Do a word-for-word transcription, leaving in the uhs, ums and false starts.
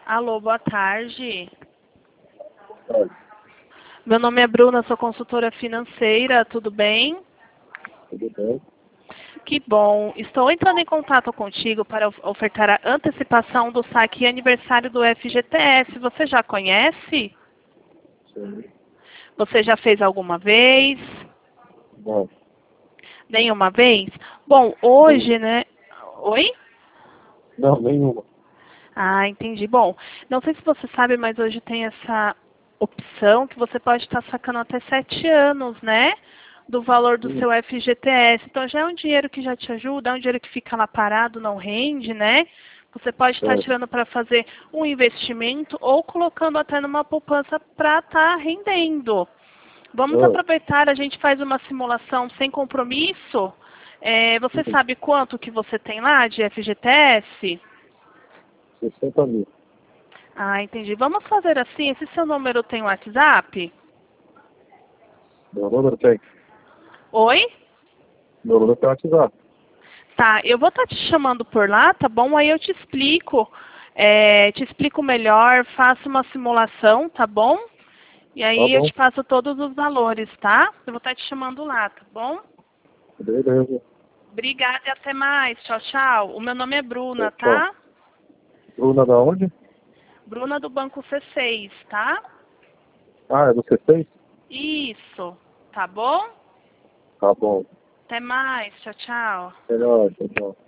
Alô, boa tarde. Olha, Meu nome é Bruna, sou consultora financeira, tudo bem? tudo bem? Que bom. Estou entrando em contato contigo para of- ofertar a antecipação do saque aniversário do F G T S. Você já conhece? Sim. Você já fez alguma vez? Não, Nenhuma vez? Bom, hoje, né? Oi? não, nenhuma. Ah, entendi. Bom, não sei se você sabe, mas hoje tem essa opção que você pode estar sacando até sete anos, né? Do valor do Sim, seu F G T S. Então já é um dinheiro que já te ajuda, é um dinheiro que fica lá parado, não rende, né? Você pode estar certo. tirando para fazer um investimento ou colocando até numa poupança para estar rendendo. Vamos Ah, aproveitar, a gente faz uma simulação sem compromisso. É, você sim, sabe quanto que você tem lá de F G T S? sessenta mil. Ah, entendi. Vamos fazer assim, esse seu número tem WhatsApp? Meu número tem. Oi? Meu número tem WhatsApp. Tá, eu vou estar te chamando por lá, tá bom? Aí eu te explico, é, te explico melhor, faço uma simulação, tá bom? E Tá aí eu bom? te passo todos os valores, tá? Eu vou estar te chamando lá, tá bom? Beleza. Obrigada e até mais. Tchau, tchau. O meu nome é Bruna, Tchau, tchau. tá? Bruna da onde? Bruna do Banco C seis, tá? Ah, é do C seis? Isso, tá bom? Tá bom. Até mais. Tchau, tchau. Melhor, tchau, tchau.